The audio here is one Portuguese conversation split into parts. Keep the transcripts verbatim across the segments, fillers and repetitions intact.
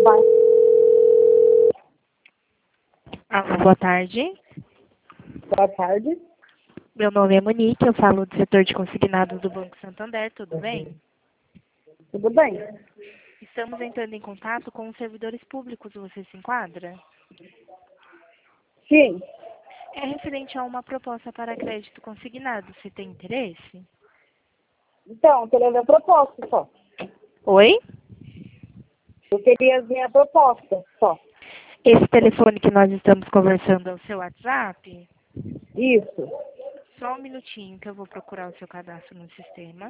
Vai. Alô, boa tarde. Boa tarde. Meu nome é Monique, eu falo do setor de consignados do Banco Santander, tudo bem? Tudo bem? Estamos entrando em contato com os servidores públicos, você se enquadra? Sim. É referente a uma proposta para crédito consignado, você tem interesse? Então, eu queria a proposta só. Oi? Eu queria ver a proposta só. Esse telefone que nós estamos conversando é o seu WhatsApp? Isso. Só um minutinho que eu vou procurar o seu cadastro no sistema.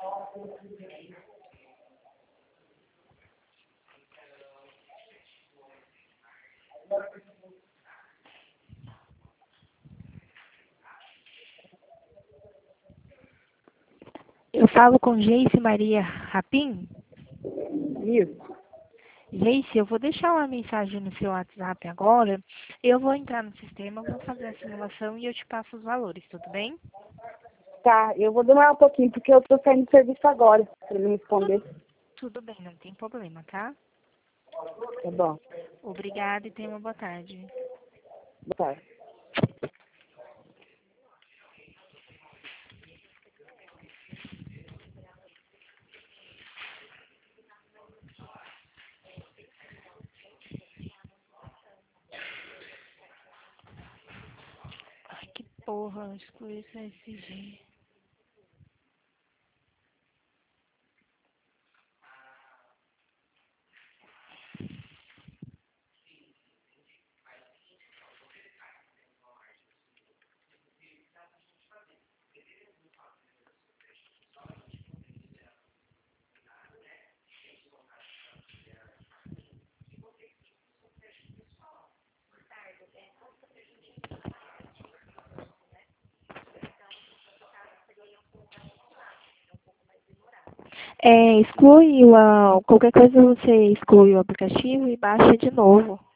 Eu falo com Geice Maria Rapim? Isso. Geice, eu vou deixar uma mensagem no seu WhatsApp agora. Eu vou entrar no sistema, vou fazer a simulação e eu te passo os valores, tudo bem? Tá, eu vou demorar um pouquinho, porque eu tô saindo do serviço agora, pra ele me responder. Tudo bem, não tem problema, tá? Tá bom. Obrigada e tenha uma boa tarde. Boa tarde. Ai, que porra, excluí esse S G. É, exclui o, a- qualquer coisa você exclui o aplicativo e baixa de novo.